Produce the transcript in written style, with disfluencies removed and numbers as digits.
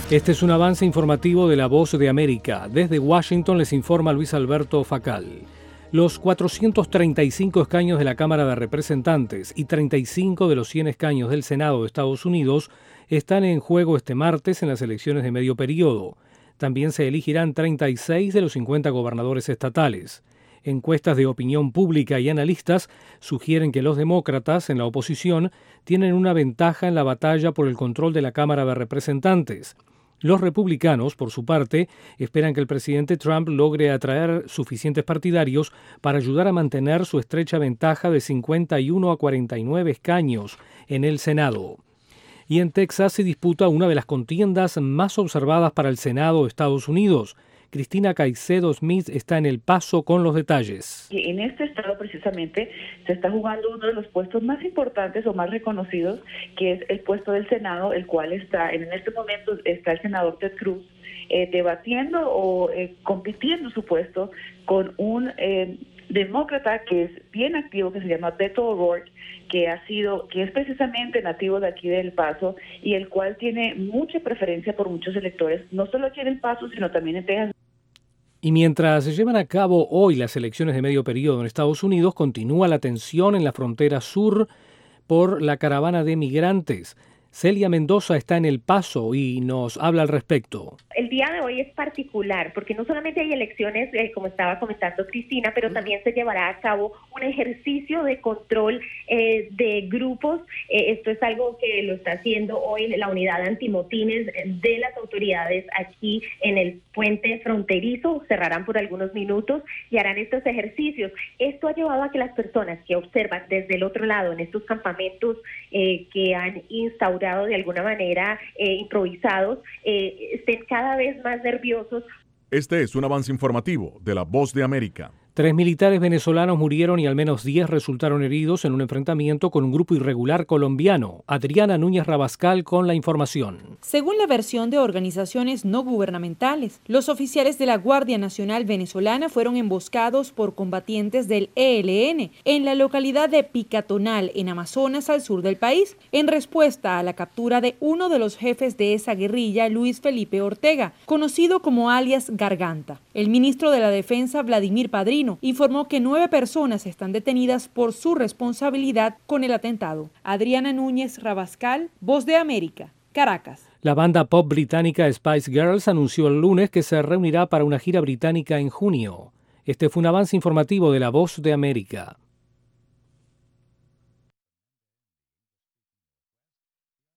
Este es un avance informativo de La Voz de América. Desde Washington les informa Luis Alberto Facal. Los 435 escaños de la Cámara de Representantes y 35 de los 100 escaños del Senado de Estados Unidos están en juego este martes en las elecciones de medio periodo. También se elegirán 36 de los 50 gobernadores estatales. Encuestas de opinión pública y analistas sugieren que los demócratas en la oposición tienen una ventaja en la batalla por el control de la Cámara de Representantes. Los republicanos, por su parte, esperan que el presidente Trump logre atraer suficientes partidarios para ayudar a mantener su estrecha ventaja de 51 a 49 escaños en el Senado. Y en Texas se disputa una de las contiendas más observadas para el Senado de Estados Unidos. Cristina Caicedo Smith está en El Paso con los detalles. En este estado precisamente se está jugando uno de los puestos más importantes o más reconocidos, que es el puesto del Senado, el cual en este momento está el senador Ted Cruz debatiendo o compitiendo su puesto con un demócrata que es bien activo, que se llama Beto O'Rourke, que es precisamente nativo de aquí de El Paso y el cual tiene mucha preferencia por muchos electores, no solo aquí en El Paso, sino también en Texas. Y mientras se llevan a cabo hoy las elecciones de medio periodo en Estados Unidos, continúa la tensión en la frontera sur por la caravana de migrantes. Celia Mendoza está en El Paso y nos habla al respecto. El día de hoy es particular porque no solamente hay elecciones, como estaba comentando Cristina, pero también se llevará a cabo un ejercicio de control de grupos. Esto es algo que lo está haciendo hoy la unidad antimotines de las autoridades aquí en el puente fronterizo. Cerrarán por algunos minutos y harán estos ejercicios. Esto ha llevado a que las personas que observan desde el otro lado en estos campamentos que han instaurado de alguna manera improvisados, estén cada vez más nerviosos. Este es un avance informativo de La Voz de América. 3 militares venezolanos murieron y al menos 10 resultaron heridos en un enfrentamiento con un grupo irregular colombiano. Adriana Núñez Rabascal con la información. Según la versión de organizaciones no gubernamentales, los oficiales de la Guardia Nacional venezolana fueron emboscados por combatientes del ELN en la localidad de Picatonal, en Amazonas, al sur del país, en respuesta a la captura de uno de los jefes de esa guerrilla, Luis Felipe Ortega, conocido como alias Garganta. El ministro de la Defensa, Vladimir Padrino, informó que 9 personas están detenidas por su responsabilidad con el atentado. Adriana Núñez Rabascal, Voz de América, Caracas. La banda pop británica Spice Girls anunció el lunes que se reunirá para una gira británica en junio. Este fue un avance informativo de La Voz de América.